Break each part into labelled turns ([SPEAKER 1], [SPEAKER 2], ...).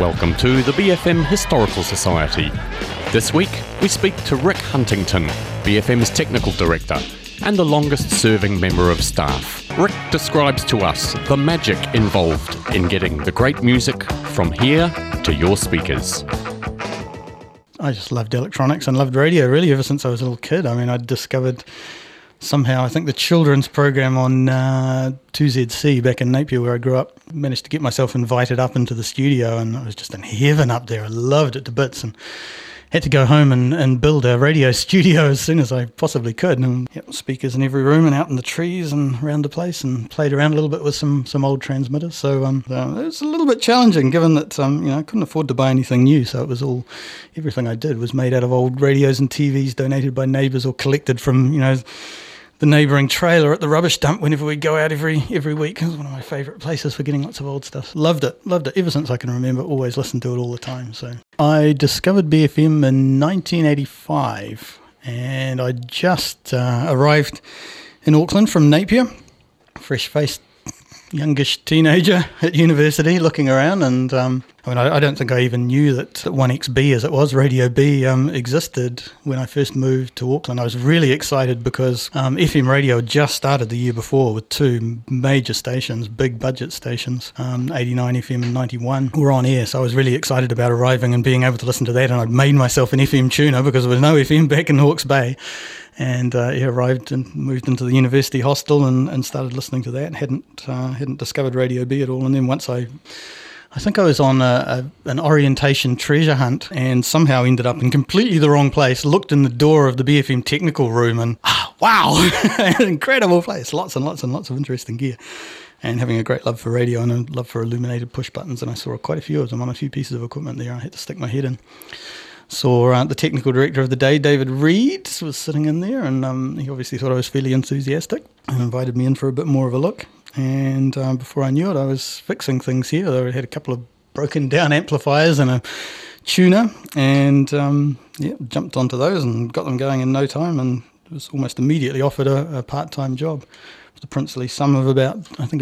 [SPEAKER 1] Welcome to the BFM Historical Society. This week, we speak to Rick Huntington, BFM's Technical Director, and the longest-serving member of staff. Rick describes to us the magic involved in getting the great music from here to your speakers.
[SPEAKER 2] I just loved electronics and loved radio, really, ever since I was a little kid. I mean, I discovered somehow, I think the children's program on 2ZC back in Napier, where I grew up, managed to get myself invited up into the studio, and I was just in heaven up there. I loved it to bits, and had to go home and build a radio studio as soon as I possibly could. And speakers in every room and out in the trees and around the place, and played around a little bit with some old transmitters. So it was a little bit challenging, given that I couldn't afford to buy anything new. So it was everything I did was made out of old radios and TVs donated by neighbours or collected from the neighbouring trailer at the rubbish dump whenever we'd go out every week. It was one of my favourite places for getting lots of old stuff. Loved it ever since I can remember. Always listened to it all the time. So I discovered BFM in 1985, and I just arrived in Auckland from Napier, fresh-faced youngish teenager at university, looking around, and I don't think I even knew that 1XB, as it was, Radio B, existed when I first moved to Auckland. I was really excited because FM radio had just started the year before with two major stations, big budget stations, 89 FM and 91 were on air, so I was really excited about arriving and being able to listen to that, and I'd made myself an FM tuner because there was no FM back in Hawke's Bay. And arrived and moved into the university hostel and started listening to that. Hadn't discovered Radio B at all. And then once I think I was on an orientation treasure hunt and somehow ended up in completely the wrong place. Looked in the door of the BFM technical room and wow, an incredible place. Lots and lots and lots of interesting gear. And having a great love for radio and a love for illuminated push buttons. And I saw quite a few of them on a few pieces of equipment there. I had to stick my head in. Saw the technical director of the day, David Reed, was sitting in there, and he obviously thought I was fairly enthusiastic and invited me in for a bit more of a look. And before I knew it, I was fixing things here. I had a couple of broken down amplifiers and a tuner, and jumped onto those and got them going in no time, and was almost immediately offered a part-time job. The princely sum of about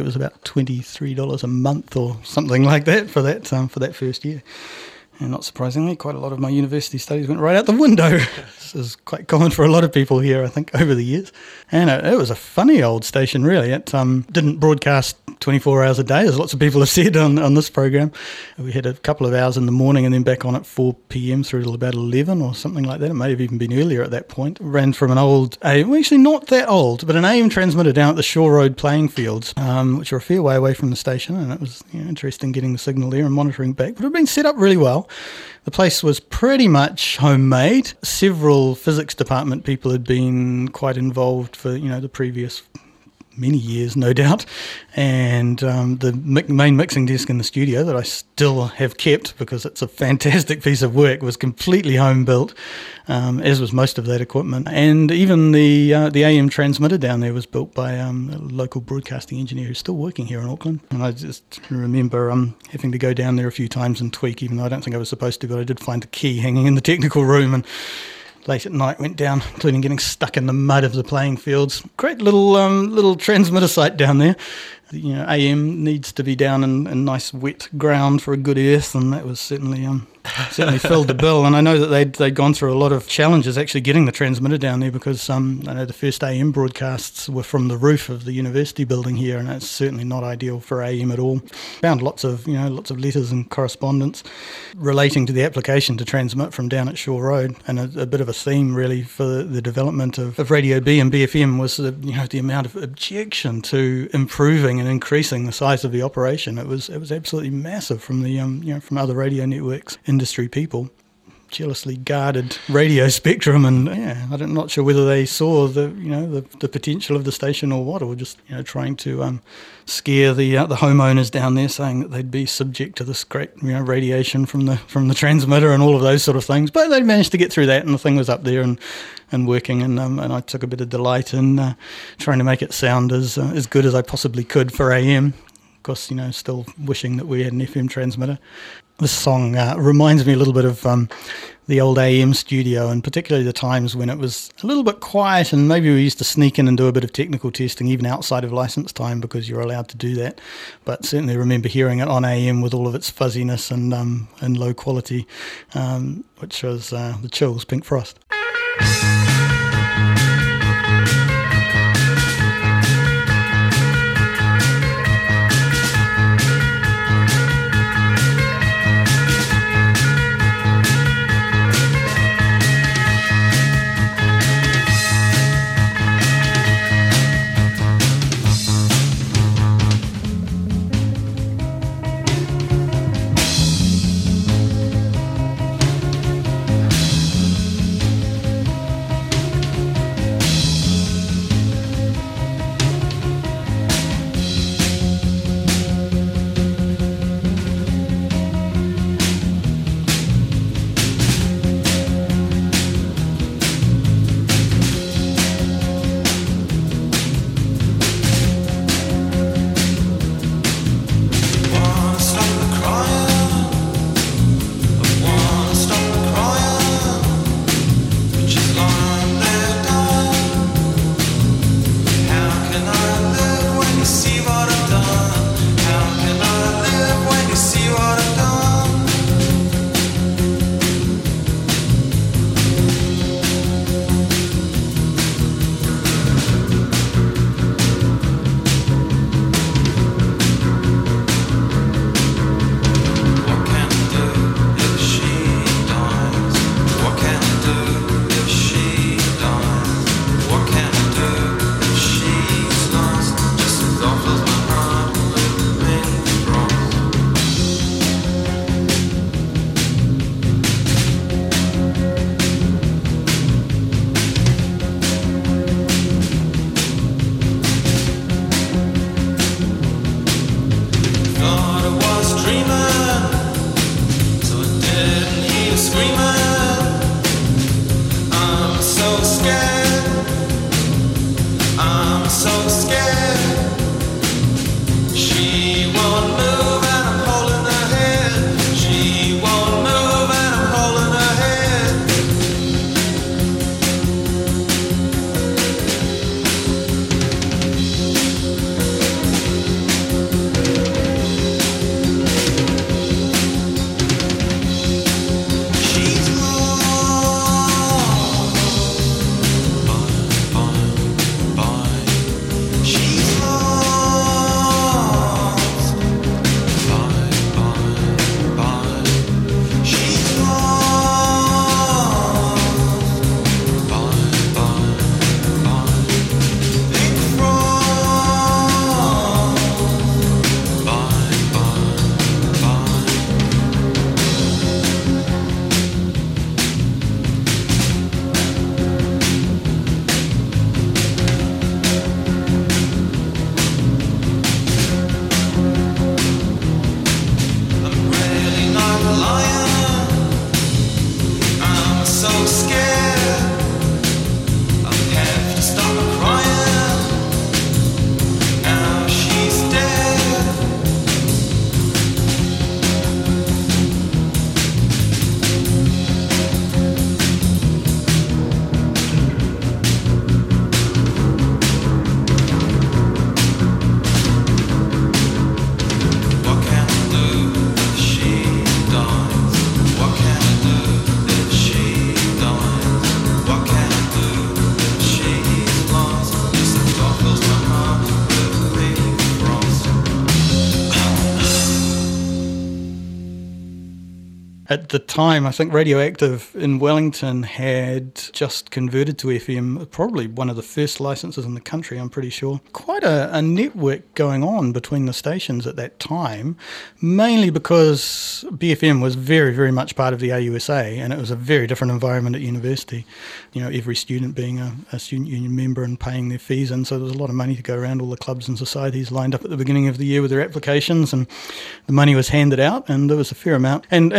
[SPEAKER 2] $23 a month or something like that for that first year. And not surprisingly, quite a lot of my university studies went right out the window. This is quite common for a lot of people here, I think, over the years. And it was a funny old station, really. It didn't broadcast 24 hours a day, as lots of people have said on this program. We had a couple of hours in the morning and then back on at 4 p.m. through till about 11 or something like that. It may have even been earlier at that point. It ran from an old, actually not that old, but an AM transmitter down at the Shore Road playing fields, which are a fair way away from the station. And it was interesting getting the signal there and monitoring back. But it had been set up really well. The place was pretty much homemade. Several physics department people had been quite involved for, the previous many years, no doubt. And the main mixing desk in the studio that I still have kept because it's a fantastic piece of work was completely home built, as was most of that equipment. And even the AM transmitter down there was built by a local broadcasting engineer who's still working here in Auckland. And I just remember having to go down there a few times and tweak, even though I don't think I was supposed to, but I did find a key hanging in the technical room, and late at night went down, including getting stuck in the mud of the playing fields. Great little transmitter site down there. AM needs to be down in nice wet ground for a good earth, and that was certainly filled the bill. And I know that they'd gone through a lot of challenges actually getting the transmitter down there, because I know the first AM broadcasts were from the roof of the university building here, and it's certainly not ideal for AM at all. Found lots of letters and correspondence relating to the application to transmit from down at Shore Road, and a bit of a theme really for the development of Radio B and BFM was the amount of objection to improving and increasing the size of the operation. It was absolutely massive from the from other radio networks, industry people. Jealously guarded radio spectrum, and I'm not sure whether they saw the potential of the station or what, or just trying to scare the homeowners down there, saying that they'd be subject to this great radiation from the transmitter and all of those sort of things. But they managed to get through that, and the thing was up there and working, and I took a bit of delight in trying to make it sound as good as I possibly could for AM. Of course, still wishing that we had an FM transmitter. This song reminds me a little bit of the old AM studio, and particularly the times when it was a little bit quiet, and maybe we used to sneak in and do a bit of technical testing even outside of license time because you're allowed to do that. But certainly remember hearing it on AM with all of its fuzziness and low quality, which was the Chills, Pink Frost. At the time, I think Radioactive in Wellington had just converted to FM, probably one of the first licenses in the country, I'm pretty sure. Quite a network going on between the stations at that time, mainly because BFM was very, very much part of the AUSA, and it was a very different environment at university. Every student being a student union member and paying their fees, and so there was a lot of money to go around. All the clubs and societies lined up at the beginning of the year with their applications, and the money was handed out, and there was a fair amount. And then there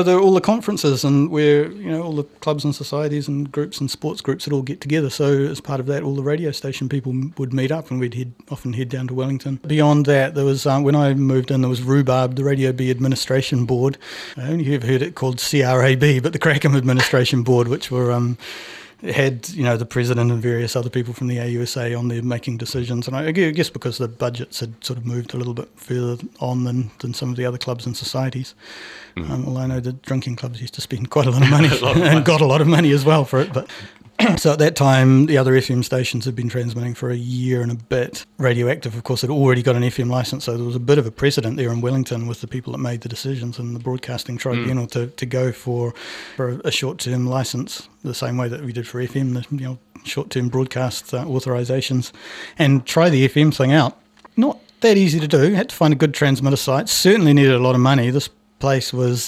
[SPEAKER 2] all the conferences and where, all the clubs and societies and groups and sports groups would all get together. So as part of that, all the radio station people would meet up, and we'd often head down to Wellington. Beyond that, there was, when I moved in, there was RUBARB, the Radio B Administration Board. I only ever heard it called CRAB, but the Crackham Administration Board, which were... had, the president and various other people from the AUSA on there making decisions. And I guess because the budgets had sort of moved a little bit further on than some of the other clubs and societies. Although I know the drinking clubs used to spend quite a lot of money and got a lot of money as well for it. But so at that time, the other FM stations had been transmitting for a year and a bit. Radioactive, of course, had already got an FM licence, so there was a bit of a precedent there in Wellington with the people that made the decisions and the broadcasting tribunal to go for a short-term licence, the same way that we did for FM, the short-term broadcast authorisations, and try the FM thing out. Not that easy to do. Had to find a good transmitter site. Certainly needed a lot of money. This place was...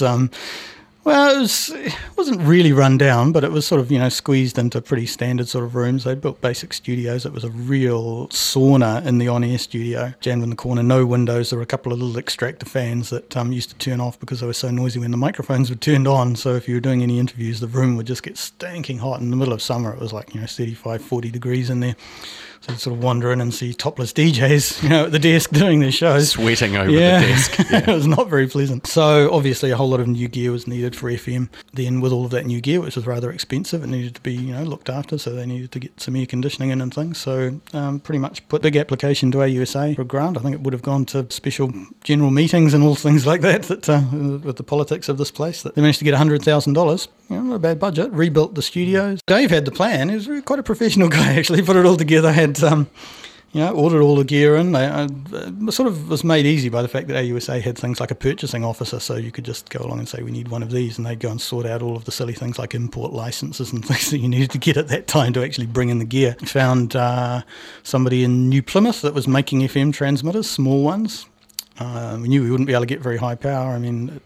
[SPEAKER 2] it wasn't really run down, but it was sort of, squeezed into pretty standard sort of rooms. They built basic studios. It was a real sauna in the on-air studio, jammed in the corner, no windows. There were a couple of little extractor fans that used to turn off because they were so noisy when the microphones were turned on. So if you were doing any interviews, the room would just get stinking hot. In the middle of summer, it was like, 35, 40 degrees in there. So you'd sort of wander in and see topless DJs, at the desk doing their shows.
[SPEAKER 1] Sweating over the desk.
[SPEAKER 2] Yeah. It was not very pleasant. So obviously a whole lot of new gear was needed for FM. Then with all of that new gear, which was rather expensive, it needed to be, looked after. So they needed to get some air conditioning in and things. So pretty much put a big application to AUSA for a grant. I think it would have gone to special general meetings and all things like that with the politics of this place. That they managed to get $100,000. Not a bad budget. Rebuilt the studios. Dave had the plan. He was quite a professional guy, actually. Put it all together. Had ordered all the gear in. It sort of was made easy by the fact that AUSA had things like a purchasing officer, so you could just go along and say, we need one of these, and they'd go and sort out all of the silly things like import licenses and things that you needed to get at that time to actually bring in the gear. Found somebody in New Plymouth that was making FM transmitters, small ones. We knew we wouldn't be able to get very high power. I mean,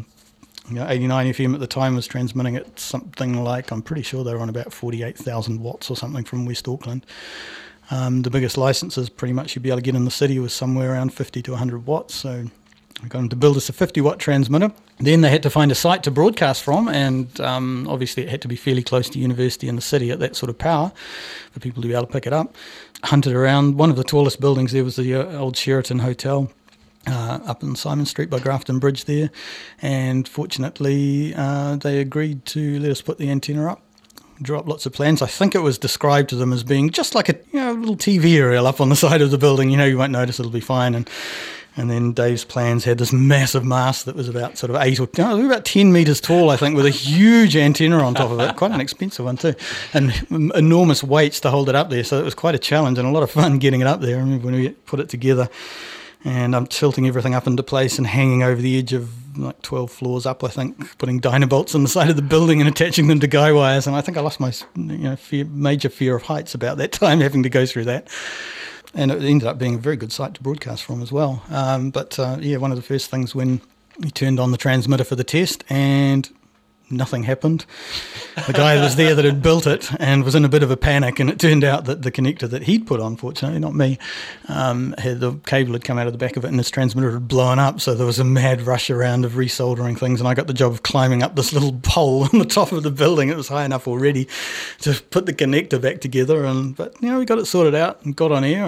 [SPEAKER 2] 89 FM at the time was transmitting at something like, I'm pretty sure they were on about 48,000 watts or something from West Auckland. The biggest licenses pretty much you'd be able to get in the city was somewhere around 50 to 100 watts. So we got them to build us a 50 watt transmitter. Then they had to find a site to broadcast from, and obviously it had to be fairly close to university in the city at that sort of power for people to be able to pick it up. Hunted around. One of the tallest buildings there was the old Sheraton Hotel. Up in Simon Street by Grafton Bridge there, and fortunately they agreed to let us put the antenna up. Drew up lots of plans. I think it was described to them as being just like a little TV aerial up on the side of the building. You won't notice, it'll be fine. And then Dave's plans had this massive mast that was about sort of 10 metres tall, I think, with a huge antenna on top of it. Quite an expensive one too, and enormous weights to hold it up there. So it was quite a challenge and a lot of fun getting it up there. I remember when we put it together. And I'm tilting everything up into place and hanging over the edge of like 12 floors up, I think, putting dynabolts on the side of the building and attaching them to guy wires. And I think I lost my major fear of heights about that time, having to go through that. And it ended up being a very good site to broadcast from as well. But one of the first things when we turned on the transmitter for the test and nothing happened. The guy was there that had built it and was in a bit of a panic, and it turned out that the connector that he'd put on, fortunately, not me, the cable had come out of the back of it and his transmitter had blown up, so there was a mad rush around of resoldering things, and I got the job of climbing up this little pole on the top of the building. It was high enough already to put the connector back together, but we got it sorted out and got on air,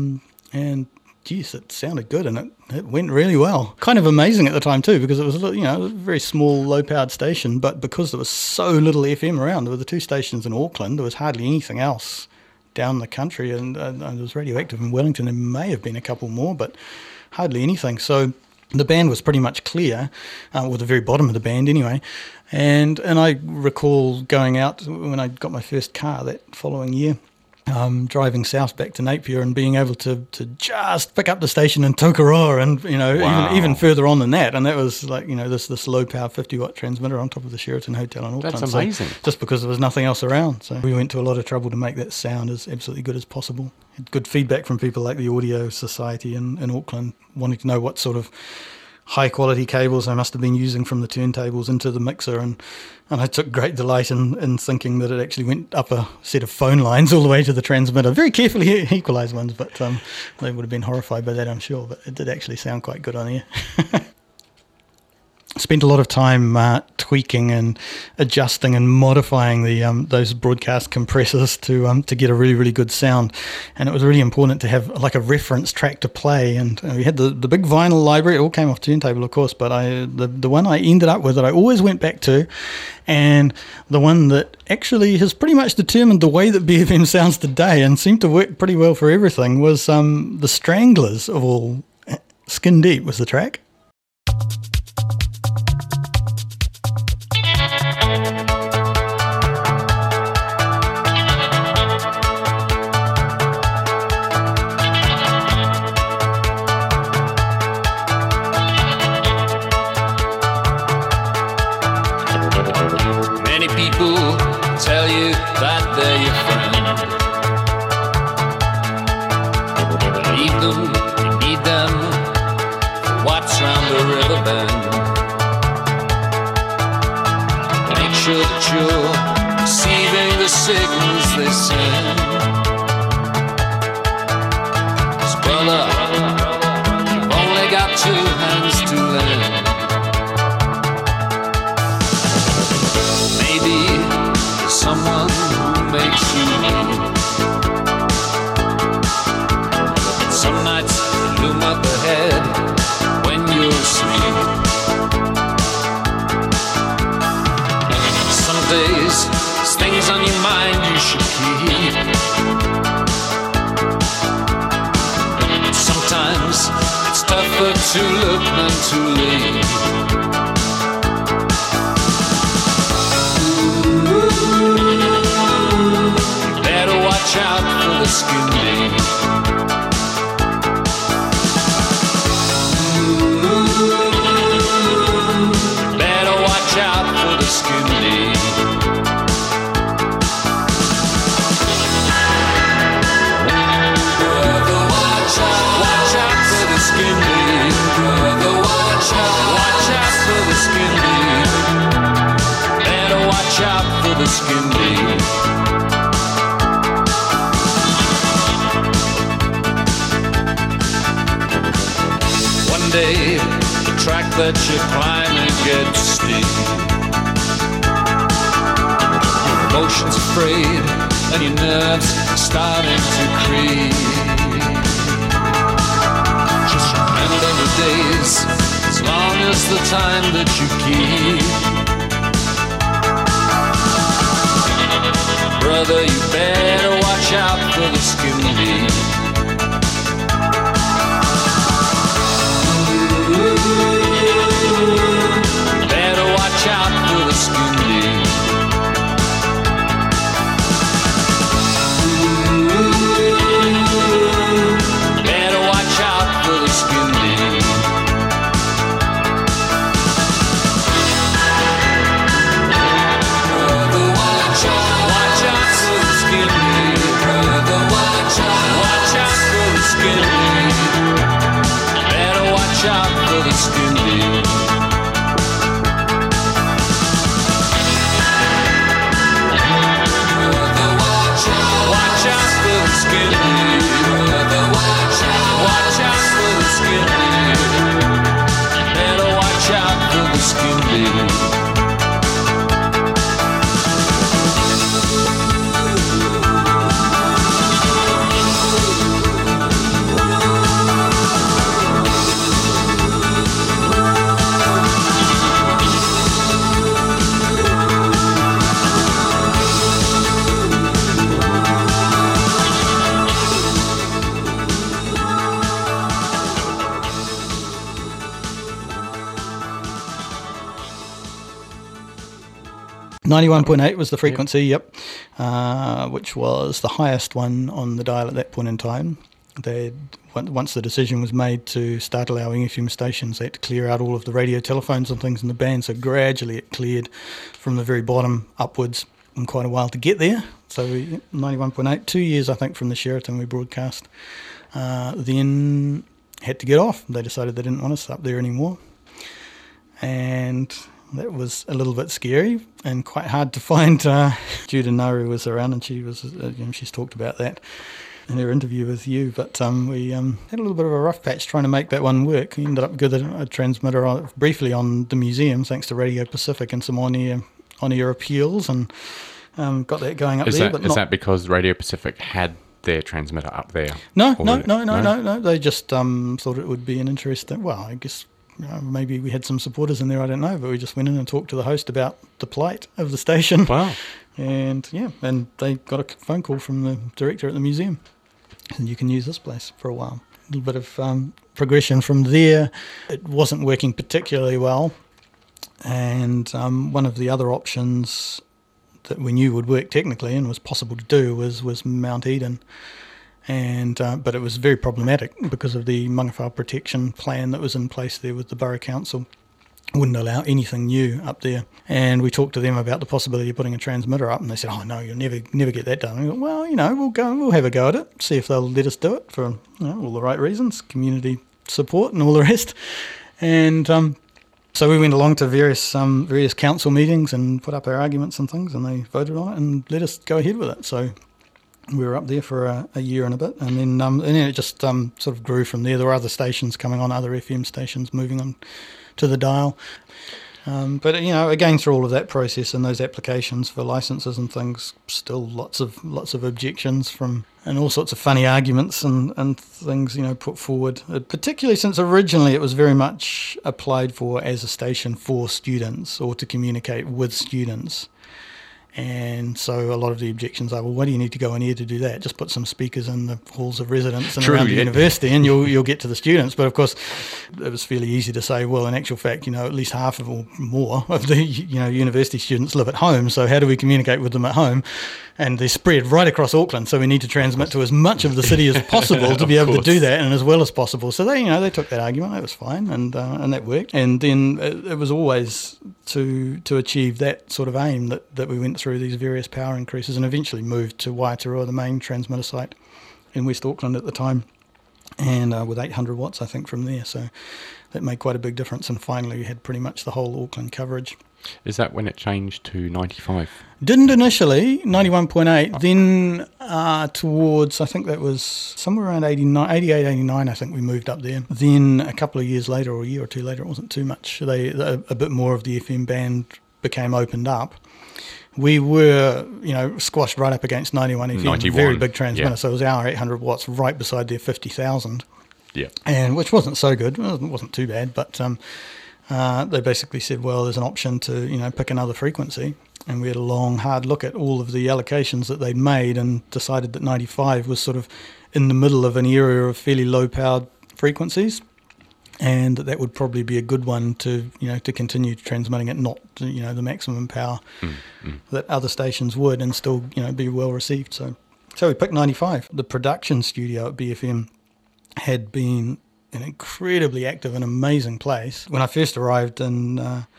[SPEAKER 2] and geez, it sounded good, and it went really well. Kind of amazing at the time too, because it was a very small, low-powered station, but because there was so little FM around, there were the two stations in Auckland, there was hardly anything else down the country, and there was Radioactive in Wellington. There may have been a couple more, but hardly anything. So the band was pretty much clear, or the very bottom of the band anyway. And I recall going out when I got my first car that following year, driving south back to Napier and being able to just pick up the station in Tokoroa, and
[SPEAKER 1] Wow.
[SPEAKER 2] even further on than that, and that was like this low power 50 watt transmitter on top of the Sheraton Hotel in Auckland.
[SPEAKER 1] That's amazing.
[SPEAKER 2] So, just because there was nothing else around, so we went to a lot of trouble to make that sound as absolutely good as possible. Had good feedback from people like the Audio Society in Auckland, wanting to know what sort of high quality cables I must have been using from the turntables into the mixer, and I took great delight in thinking that it actually went up a set of phone lines all the way to the transmitter. Very carefully equalised ones, but they would have been horrified by that, I'm sure, but it did actually sound quite good on air. spent a lot of time tweaking and adjusting and modifying the those broadcast compressors to get a really, really good sound. And it was really important to have like a reference track to play. And we had the big vinyl library. It all came off turntable, of course, but the one I ended up with that I always went back to, and the one that actually has pretty much determined the way that BFM sounds today and seemed to work pretty well for everything, was the Stranglers of all. Skin Deep was the track.
[SPEAKER 3] Many people tell you that they're your friend. Believe them, you need them for what's round the river bend. Make sure that you're receiving the signals they send. 'Cause brother, you've only got 2 hands to lend. Someone who makes you leave. Some nights loom up ahead when you're asleep. Some days there's things on your mind you should keep. Sometimes it's tougher to look than to leave. Watch out for the skin deep. Better watch out for the skin deep. Brother, watch out for the skin deep. Brother, watch out for the skin deep. Better watch out for the skin deep. Day, the track that you're climbing gets steep. Your emotions are frayed and your nerves are starting to creep. Just remember the days, as long as the time that you keep. Brother, you better watch out for the skin deep. Better watch out for the skin deep. Better watch out for the skin deep. Brother, watch out for the skin deep. Brother, watch out for the skin deep. Better watch out for the skin deep. Brother, watch out for the skin deep. Brother, watch out for the skin deep. Better watch out for the skin deep.
[SPEAKER 2] .8 was the frequency, yep, which was the highest one on the dial at that point in time. Once the decision was made to start allowing FM stations, they had to clear out all of the radio telephones and things in the band, so gradually it cleared from the very bottom upwards in quite a while to get there. So 91.8, 2 years I think from the Sheraton we broadcast, then had to get off. They decided they didn't want us up there anymore, and that was a little bit scary and quite hard to find. Judah Naru was around, and she was, she's talked about that. in her interview with you, but we had a little bit of a rough patch trying to make that one work. We ended up with a transmitter briefly on the museum, thanks to Radio Pacific and some on-air appeals, and got that going up there.
[SPEAKER 1] Is that because Radio Pacific had their transmitter up there?
[SPEAKER 2] No. They just thought it would be an interesting. Well, I guess maybe we had some supporters in there. I don't know, but we just went in and talked to the host about the plight of the station.
[SPEAKER 1] Wow.
[SPEAKER 2] And they got a phone call from the director at the museum, and you can use this place for a while. A little bit of progression from there. It wasn't working particularly well, and one of the other options that we knew would work technically and was possible to do was Mount Eden, and but it was very problematic because of the Mangawhao protection plan that was in place there with the Borough Council. Wouldn't allow anything new up there, and we talked to them about the possibility of putting a transmitter up, and they said, "Oh no, you'll never get that done." And we thought, well, we'll have a go at it, see if they'll let us do it for all the right reasons, community support and all the rest, and so we went along to various council meetings and put up our arguments and things, and they voted on it and let us go ahead with it. So we were up there for a year and a bit, and then it just sort of grew from there. There were other stations coming on, other FM stations moving on to the dial. But again, through all of that process and those applications for licenses and things, still lots of objections and all sorts of funny arguments and things put forward. Particularly since originally it was very much applied for as a station for students or to communicate with students. And so a lot of the objections are, well, why do you need to go in here to do that? Just put some speakers in the halls of residence and around the university and you'll get to the students. But of course, it was fairly easy to say, well, in actual fact, at least half of or more of the university students live at home. So how do we communicate with them at home? And they're spread right across Auckland. So we need to transmit to as much of the city as possible to be able to do that and as well as possible. So they took that argument. That was fine and that worked. And then it was always to achieve that sort of aim that we went through these various power increases and eventually moved to Waiatarua, the main transmitter site in West Auckland at the time, and with 800 watts, I think, from there. So that made quite a big difference, and finally we had pretty much the whole Auckland coverage.
[SPEAKER 1] Is that when it changed to 95?
[SPEAKER 2] Didn't initially, 91.8, then towards, I think that was somewhere around 88, 89, I think we moved up there. Then a couple of years later, or a year or two later, it wasn't too much, a bit more of the FM band became opened up. We were, squashed right up against 91 FM,
[SPEAKER 1] 91,
[SPEAKER 2] very big transmitter,
[SPEAKER 1] yeah.
[SPEAKER 2] So it was our 800 watts right beside their 50,000.
[SPEAKER 1] Yeah.
[SPEAKER 2] And which wasn't so good, it wasn't too bad, but they basically said, well, there's an option to, pick another frequency. And we had a long, hard look at all of the allocations that they'd made and decided that 95 was sort of in the middle of an area of fairly low-powered frequencies, and that would probably be a good one to, to continue transmitting it, not, the maximum power that other stations would, and still, be well received. So we picked 95. The production studio at BFM had been an incredibly active and amazing place. When I first arrived in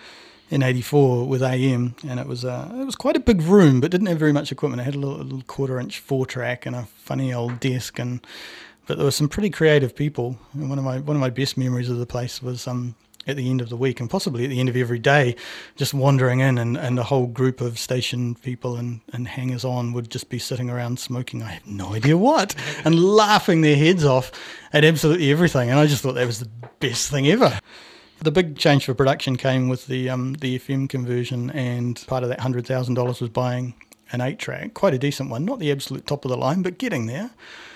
[SPEAKER 2] 84 with AM, and it was quite a big room, but didn't have very much equipment. It had a little 1/4-inch 4-track and a funny old desk, but there were some pretty creative people. And one of my best memories of the place was at the end of the week, and possibly at the end of every day, just wandering in, and a whole group of station people and hangers-on would just be sitting around smoking, I have no idea what, and laughing their heads off at absolutely everything. And I just thought that was the best thing ever. The big change for production came with the FM conversion, and part of that $100,000 was buying an 8-track, quite a decent one, not the absolute top of the line, but getting there.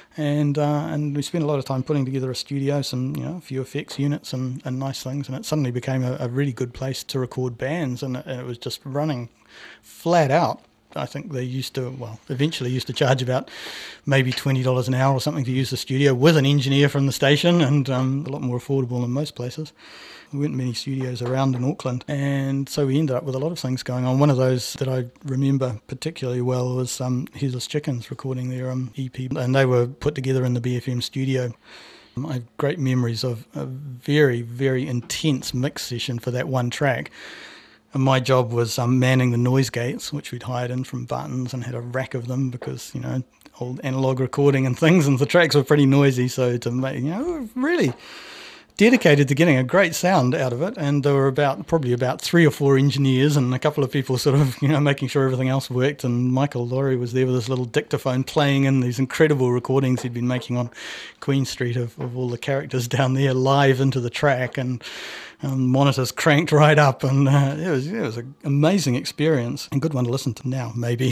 [SPEAKER 2] And we spent a lot of time putting together a studio, some a few effects units and nice things, and it suddenly became a really good place to record bands, and it was just running flat out. I think they eventually used to charge about maybe $20 an hour or something to use the studio with an engineer from the station, and a lot more affordable than most places. There weren't many studios around in Auckland, and so we ended up with a lot of things going on. One of those that I remember particularly well was Headless Chickens recording their EP, and they were put together in the BFM studio. I have great memories of a very, very intense mix session for that one track. And my job was manning the noise gates, which we'd hired in from Barton's and had a rack of them because, old analog recording and things, and the tracks were pretty noisy. So to make, really dedicated to getting a great sound out of it, and there were probably about 3 or 4 engineers and a couple of people sort of, making sure everything else worked, and Michael Laurie was there with this little dictaphone playing in these incredible recordings he'd been making on Queen Street of all the characters down there live into the track, and monitors cranked right up, and it was an amazing experience, and good one to listen to now, maybe.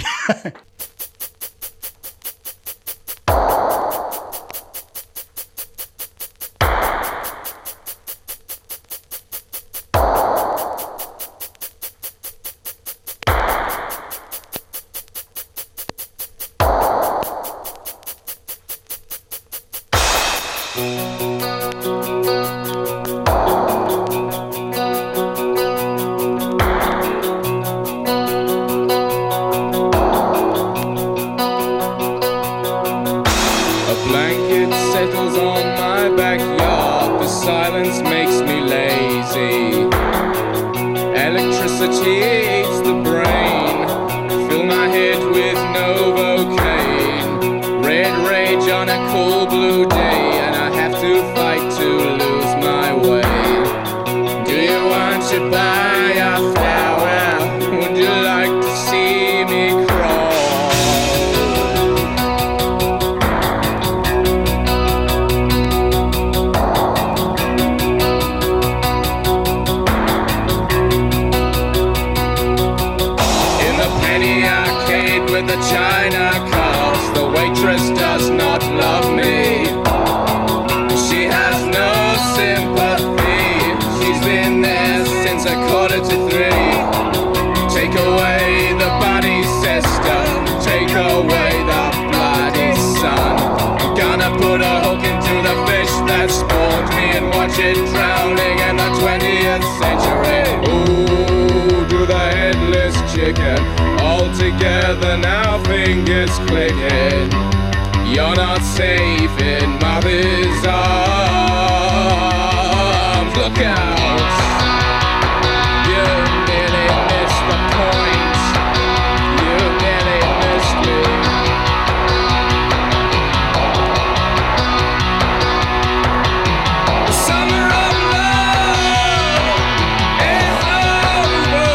[SPEAKER 3] Together now, fingers clicking. You're not safe in mother's arms. Look out! You nearly missed the point. You nearly missed me. The summer of love is over.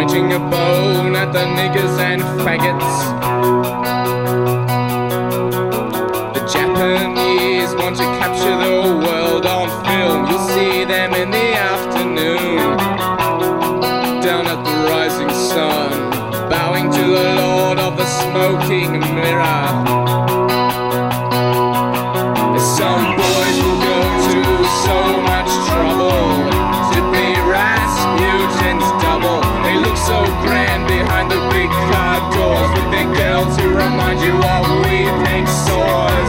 [SPEAKER 4] biting a bone at the niggers and faggots. The Japanese want to capture the world on film. You'll see them in the afternoon, down at the rising sun, bowing to the Lord of the smoking mirror. Some boys will go to so much trouble to be Rasputin's double. They look so grand behind the big car doors, with their girls who remind you of weeping sores.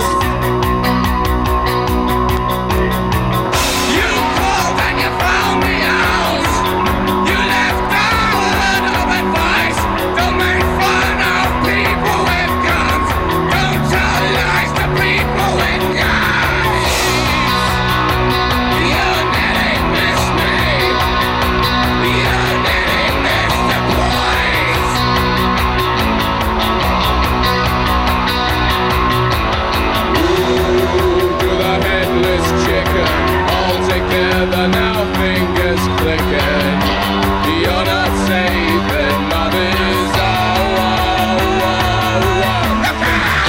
[SPEAKER 4] You called and you found me out. You left a word of advice. Don't make fun of people with guns. Don't tell lies to people with guns. Together now, fingers clicking. You're not safe in mothers. Oh, oh, oh, oh. Look out!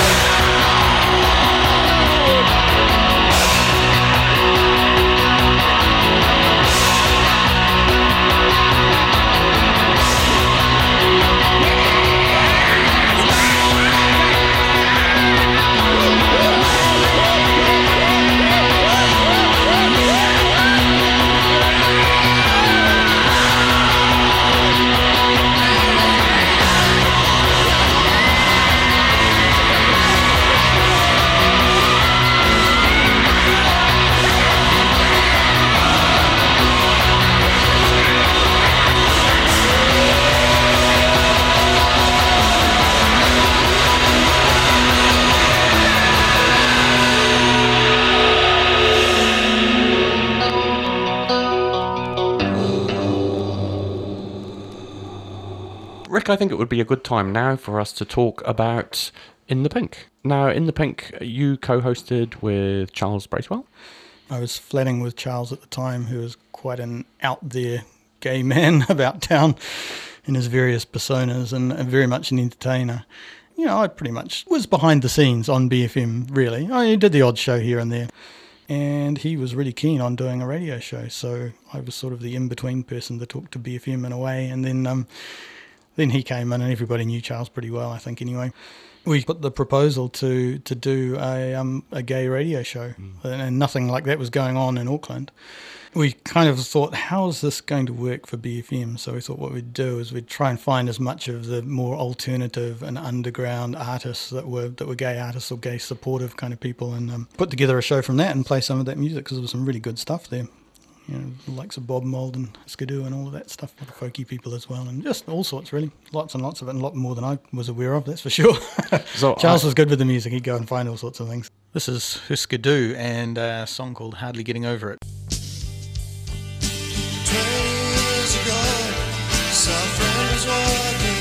[SPEAKER 1] Rick, I think it would be a good time now for us to talk about In the Pink. Now, In the Pink, you co-hosted with Charles Bracewell.
[SPEAKER 2] I was flatting with Charles at the time, who was quite an out there gay man about town in his various personas and very much an entertainer. You know, I pretty much was behind the scenes on BFM, really. I did the odd show here and there. And he was really keen on doing a radio show, so I was sort of the in-between person to talk to BFM in a way. And then he came in, and everybody knew Charles pretty well, I think, anyway. We put the proposal to do a gay radio show, and nothing like that was going on in Auckland. We kind of thought, how is this going to work for BFM? So we thought what we'd do is we'd try and find as much of the more alternative and underground artists that were gay artists or gay supportive kind of people, and put together a show from that and play some of that music, because there was some really good stuff there. You know, the likes of Bob Mould and Skidoo and all of that stuff, the folky people as well, and just all sorts, really. Lots and lots of it, and a lot more than I was aware of, that's for sure. So Charles was good with the music. He'd go and find all sorts of things. This is Skidoo and a song called Hardly Getting Over It.
[SPEAKER 5] 20 years ago, some friend was walking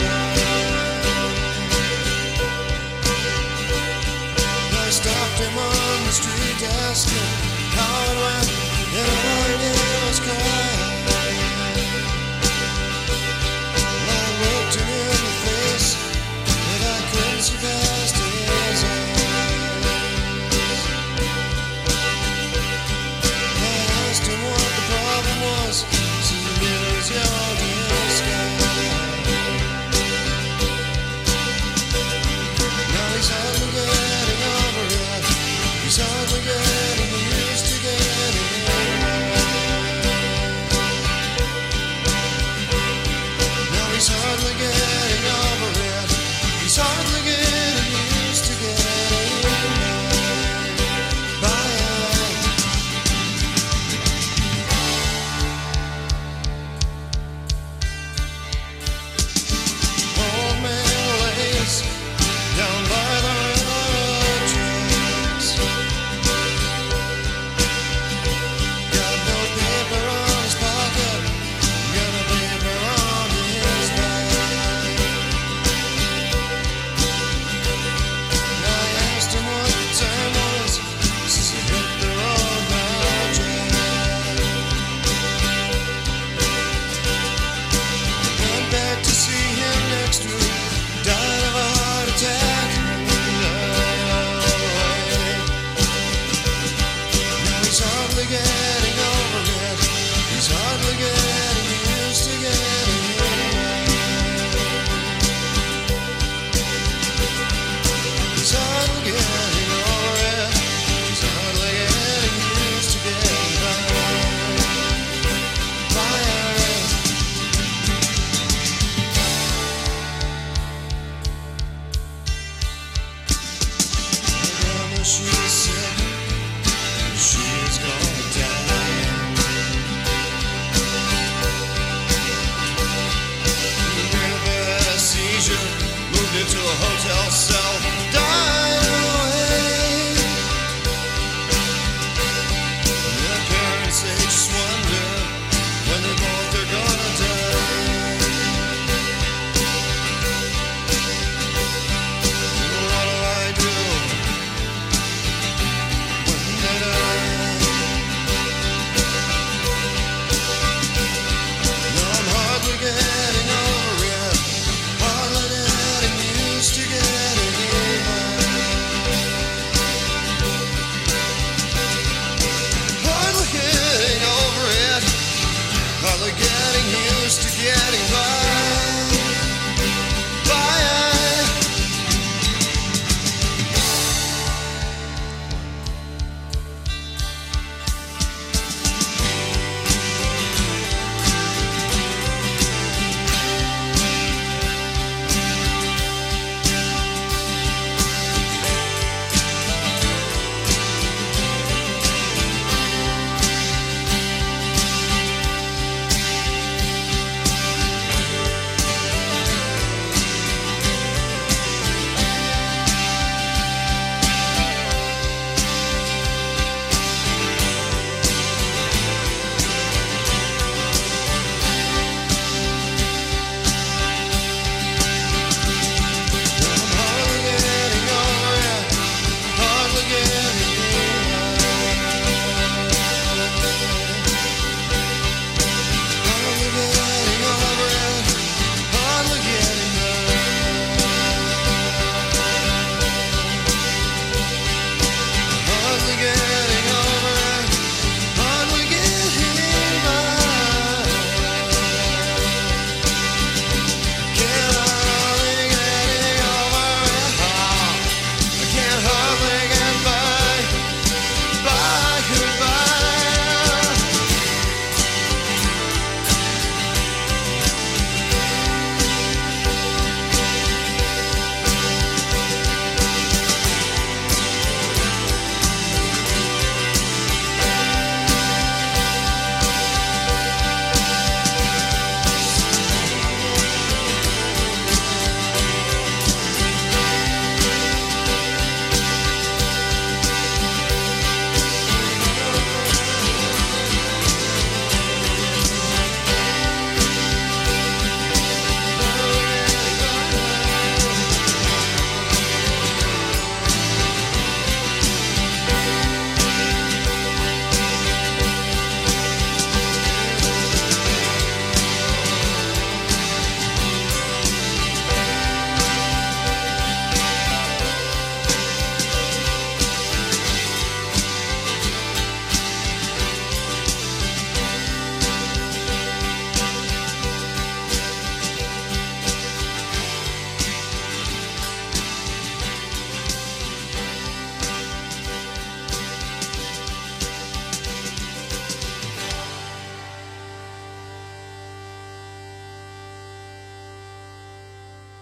[SPEAKER 5] by. I stopped him on the street, asking how it went, and all he did was cry. And I looked him in the face, but I couldn't see past his eyes.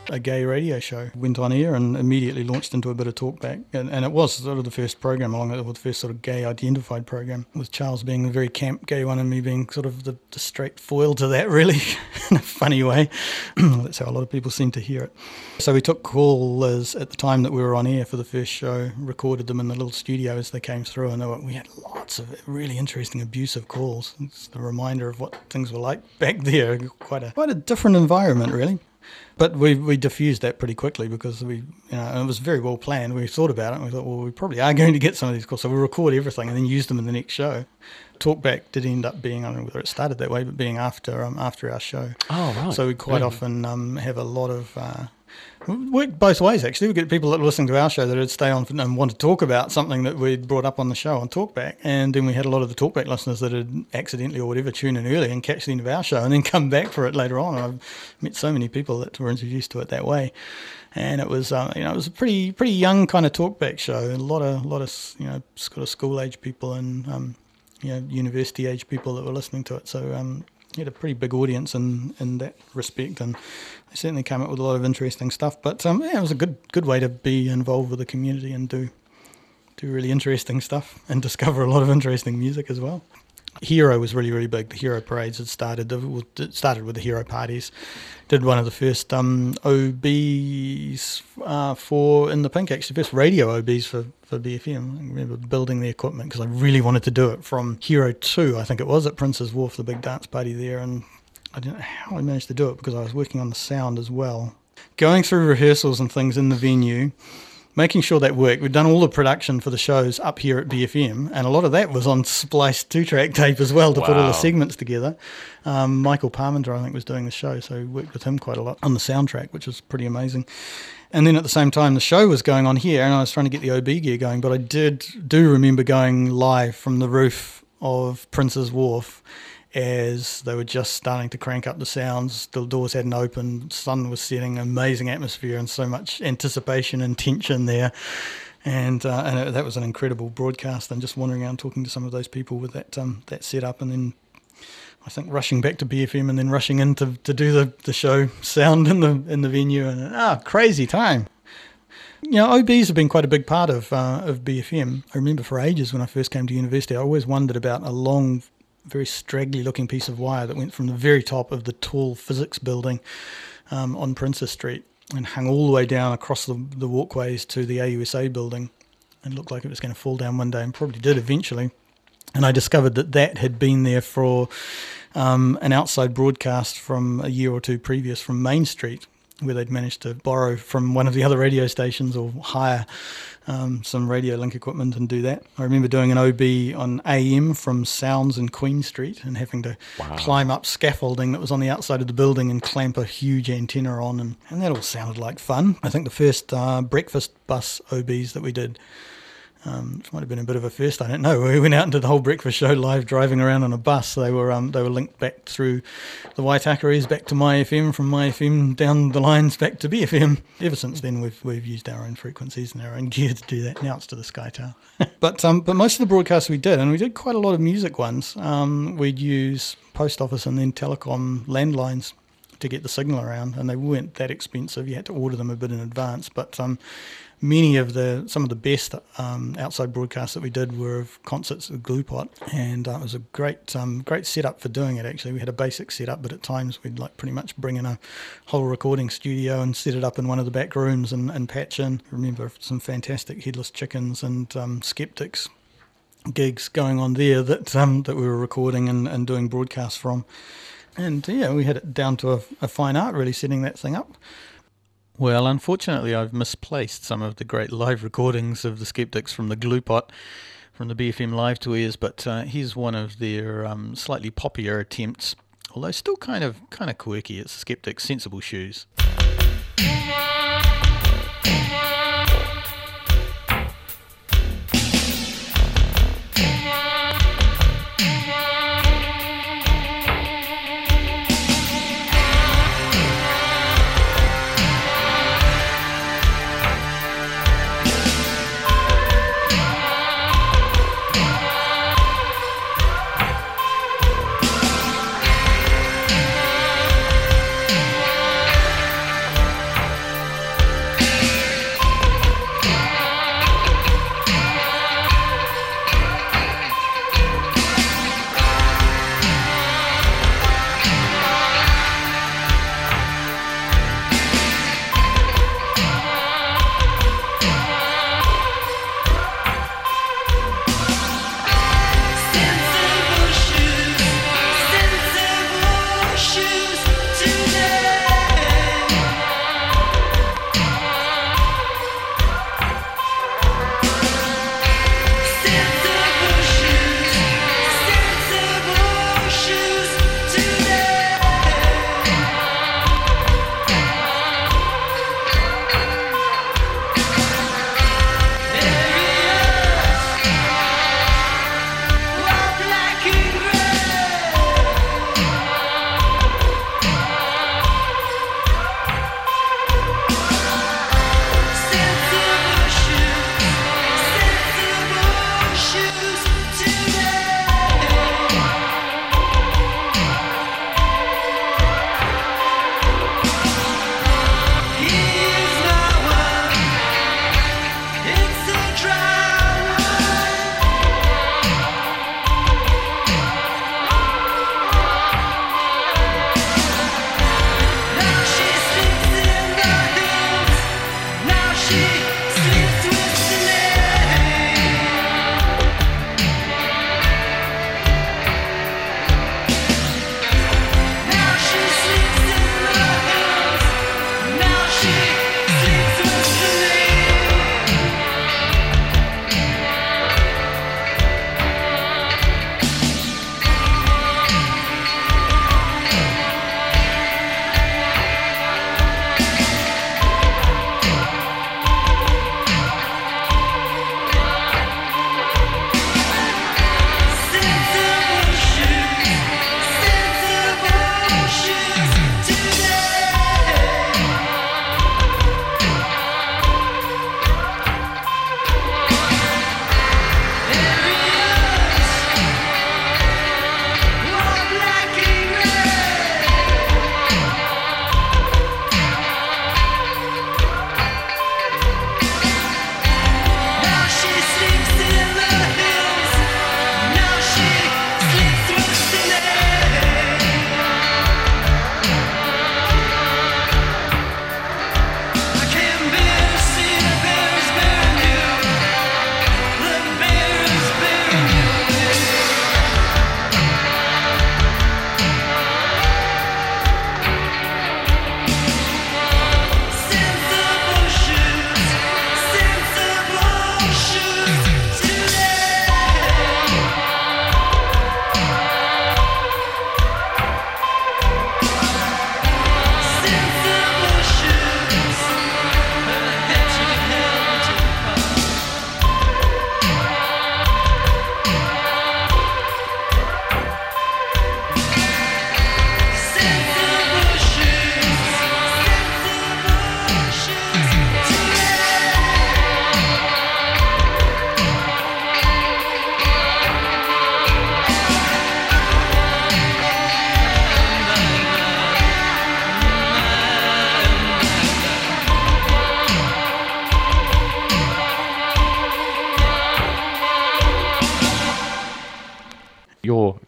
[SPEAKER 2] a gay radio show. Went on air and immediately launched into a bit of talkback. And it was sort of the first program, along with the first sort of gay identified program, with Charles being the very camp gay one and me being sort of the straight foil to that, really, in a funny way. That's how a lot of people seem to hear it. So we took callers at the time that we were on air for the first show, recorded them in the little studio as they came through, and we had lots of really interesting abusive calls. It's a reminder of what things were like back there. Quite a different environment, really. But we diffused that pretty quickly because it was very well planned. We thought about it and we thought, well, we probably are going to get some of these calls, so we'll record everything and then use them in the next show. Talkback did end up being, I don't know whether it started that way, but being after our show.
[SPEAKER 1] Oh, right.
[SPEAKER 2] So we quite often have a lot of... worked both ways, actually. We get people that were listening to our show that would stay on and want to talk about something that we'd brought up on the show on Talkback, and then we had a lot of the Talkback listeners that had accidentally or whatever tune in early and catch the end of our show and then come back for it later on. And I've met so many people that were introduced to it that way, and it was it was a pretty young kind of Talkback show. A lot of sort of school age people and university age people that were listening to it. So he had a pretty big audience in that respect, and they certainly came up with a lot of interesting stuff. But it was a good way to be involved with the community and do really interesting stuff and discover a lot of interesting music as well. Hero was really, really big. The Hero parades had started. It started with the Hero parties. Did one of the first OBs for In the Pink, actually, first radio OBs for BFM. I remember building the equipment because I really wanted to do it from Hero 2, I think it was, at Prince's Wharf, the big dance party there. And I don't know how I managed to do it because I was working on the sound as well. Going through rehearsals and things in the venue, making sure that worked. We'd done all the production for the shows up here at BFM, and a lot of that was on spliced 2-track tape as well to put all the segments together. Michael Parmenter, I think, was doing the show, so we worked with him quite a lot on the soundtrack, which was pretty amazing. And then at the same time, the show was going on here, and I was trying to get the OB gear going, but I do remember going live from the roof of Prince's Wharf as they were just starting to crank up the sounds. The doors hadn't opened, sun was setting, amazing atmosphere and so much anticipation and tension there. And that was an incredible broadcast, and just wandering around talking to some of those people with that setup, and then I think rushing back to BFM and then rushing in to do the show sound in the venue, and crazy time. OBs have been quite a big part of BFM. I remember for ages when I first came to university, I always wondered about a long, very straggly looking piece of wire that went from the very top of the tall physics building on Princess Street and hung all the way down across the walkways to the AUSA building, and looked like it was going to fall down one day, and probably did eventually. And I discovered that had been there for an outside broadcast from a year or two previous from Main Street, where they'd managed to borrow from one of the other radio stations or hire some radio link equipment and do that. I remember doing an OB on AM from Sounds in Queen Street and having to climb up scaffolding that was on the outside of the building and clamp a huge antenna on, and that all sounded like fun. I think the first breakfast bus OBs that we did, which might have been a bit of a first, I don't know. We went out into the whole breakfast show live, driving around on a bus. They were linked back through the Waitakaris back to My FM, from My FM down the lines back to BFM. Ever since then, we've used our own frequencies and our own gear to do that. Now it's to the Sky Tower. But most of the broadcasts we did, and we did quite a lot of music ones, we'd use post office and then telecom landlines to get the signal around, and they weren't that expensive. You had to order them a bit in advance, but some of the best outside broadcasts that we did were of concerts at Gluepot, and it was a great setup for doing it. Actually, we had a basic setup, but at times we'd pretty much bring in a whole recording studio and set it up in one of the back rooms and patch in. I remember some fantastic Headless Chickens and Skeptics gigs going on there that we were recording and doing broadcasts from. And we had it down to a fine art, really, setting that thing up. Well, unfortunately, I've misplaced some of the great live recordings of the Skeptics from the Gluepot, from the BFM live tours, but here's one of their slightly poppier attempts, although still kind of quirky. It's the Skeptics' Sensible Shoes.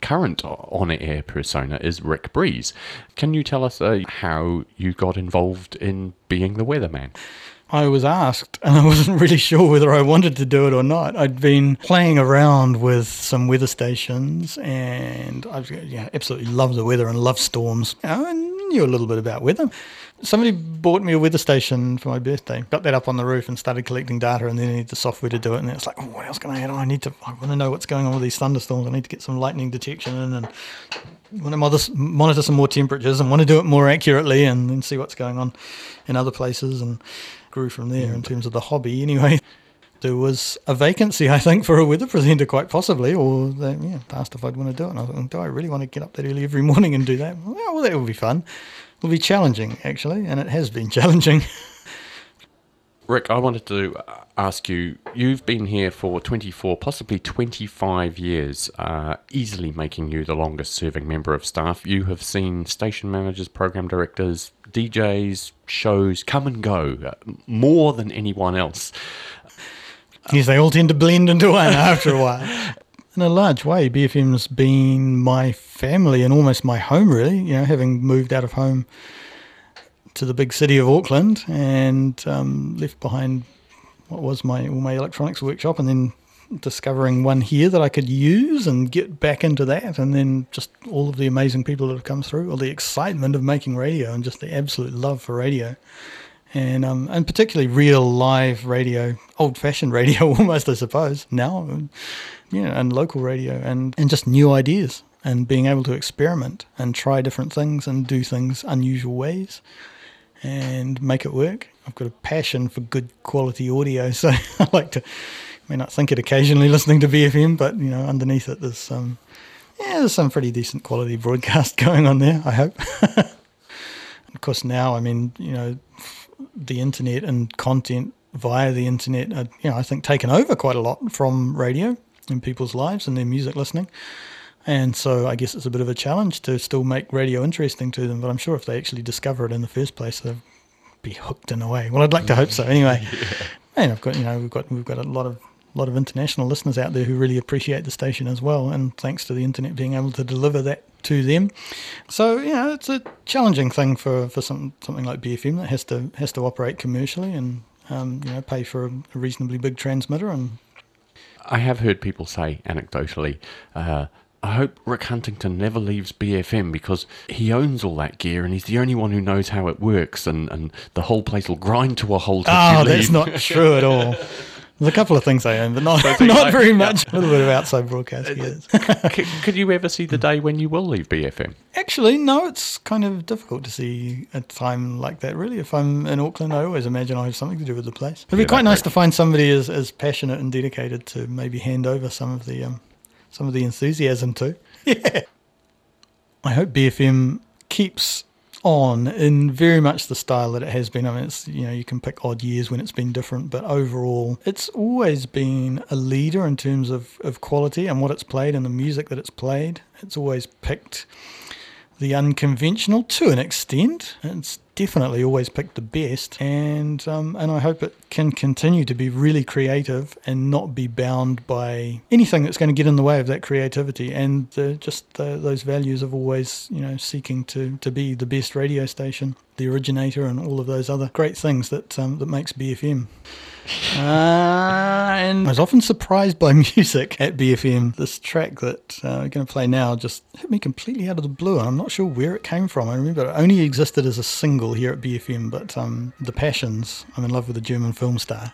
[SPEAKER 1] current on-air persona is Rick Breeze. Can you tell us how you got involved in being the weatherman?
[SPEAKER 2] I was asked, and I wasn't really sure whether I wanted to do it or not. I'd been playing around with some weather stations, and I absolutely love the weather and love storms. I knew a little bit about weather. Somebody bought me a weather station for my birthday, got that up on the roof and started collecting data, and then I need the software to do it. And then it's like, oh, what else can I add on? I want to know what's going on with these thunderstorms. I need to get some lightning detection in and want to monitor some more temperatures and want to do it more accurately and then see what's going on in other places, and grew from there in terms of the hobby. Anyway, there was a vacancy, I think, for a weather presenter, quite possibly, or they asked if I'd want to do it. And I thought, do I really want to get up that early every morning and do that? Well, that would be fun. It'll be challenging, actually, and it has been challenging.
[SPEAKER 1] Rick, I wanted to ask you, you've been here for 24, possibly 25 years, easily making you the longest serving member of staff. You have seen station managers, program directors, DJs, shows come and go, more than anyone else.
[SPEAKER 2] Yes, they all tend to blend into one after a while. In a large way, BFM's been my family and almost my home, really, having moved out of home to the big city of Auckland and left behind what was all my electronics workshop, and then discovering one here that I could use and get back into that, and then just all of the amazing people that have come through, all the excitement of making radio and just the absolute love for radio. And particularly real live radio, old-fashioned radio almost, I suppose, now, and local radio, and just new ideas, and being able to experiment and try different things and do things unusual ways and make it work. I've got a passion for good quality audio, so I like to, may not think it occasionally listening to BFM, but, underneath it there's some pretty decent quality broadcast going on there, I hope. Of course, now, the internet and content via the internet are, I think, taken over quite a lot from radio in people's lives and their music listening. And so I guess it's a bit of a challenge to still make radio interesting to them, but I'm sure if they actually discover it in the first place, they'll be hooked in a way. Well, I'd like to hope so anyway. And we've got a lot of international listeners out there who really appreciate the station as well, and thanks to the internet being able to deliver that to them. So it's a challenging thing for something like BFM that has to operate commercially and pay for a reasonably big transmitter. And
[SPEAKER 1] I have heard people say anecdotally, I hope Rick Huntington never leaves BFM because he owns all that gear and he's the only one who knows how it works, and the whole place will grind to a halt if you leave.
[SPEAKER 2] That's not true at all. There's a couple of things I own, but not very much. A little bit of outside broadcast, yes.
[SPEAKER 1] Could you ever see the day when you will leave BFM?
[SPEAKER 2] Actually, no, it's kind of difficult to see a time like that, really. If I'm in Auckland, I always imagine I have something to do with the place. It'd be quite nice to find somebody as passionate and dedicated to maybe hand over some of the enthusiasm to. Yeah. I hope BFM keeps on in very much the style that it has been. It's, you can pick odd years when it's been different, but overall it's always been a leader in terms of quality and what it's played and the music that it's played. It's always picked the unconventional to an extent. It's definitely always picked the best, and I hope it can continue to be really creative and not be bound by anything that's going to get in the way of that creativity and those values of always seeking to be the best radio station, the originator, and all of those other great things that makes BFM. And I was often surprised by music at BFM. This track that we're going to play now just hit me completely out of the blue, and I'm not sure where it came from. I remember it only existed as a single here at BFM, but The Passions, I'm in Love with a German film star.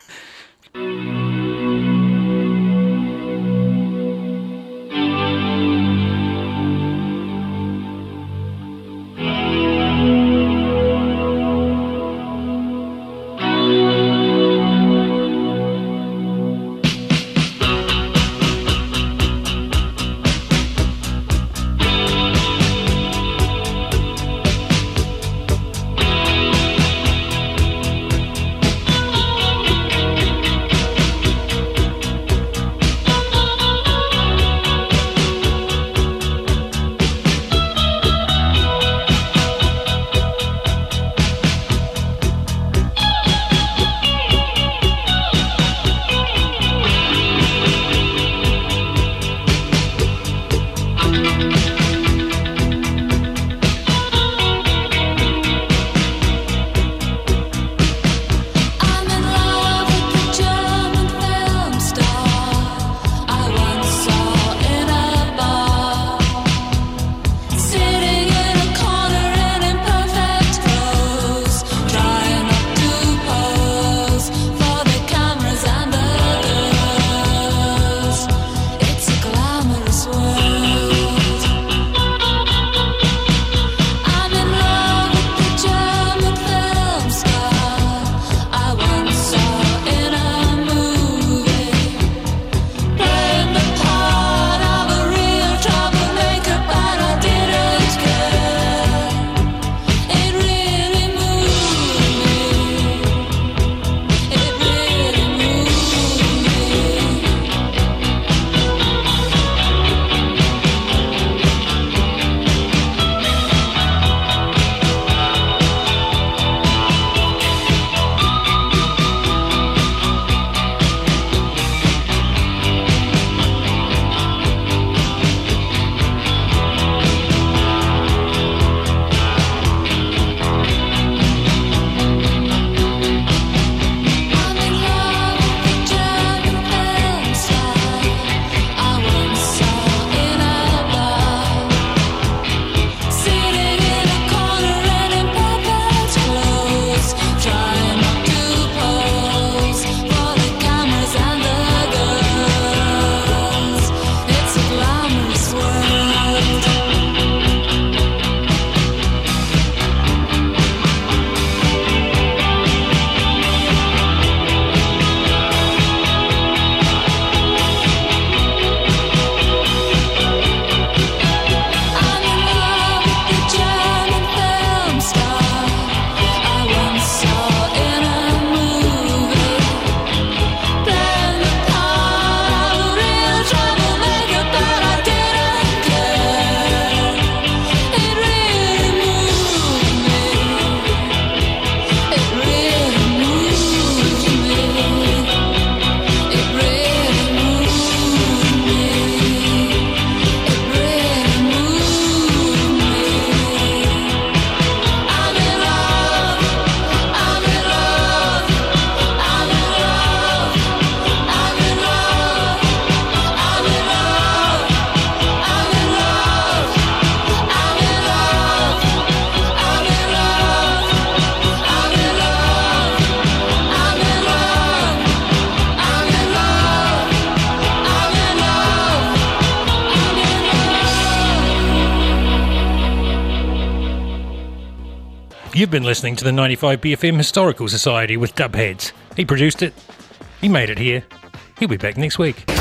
[SPEAKER 6] You've been listening to the 95 BFM Historical Society with Dubheads. He produced it. He made it here. He'll be back next week.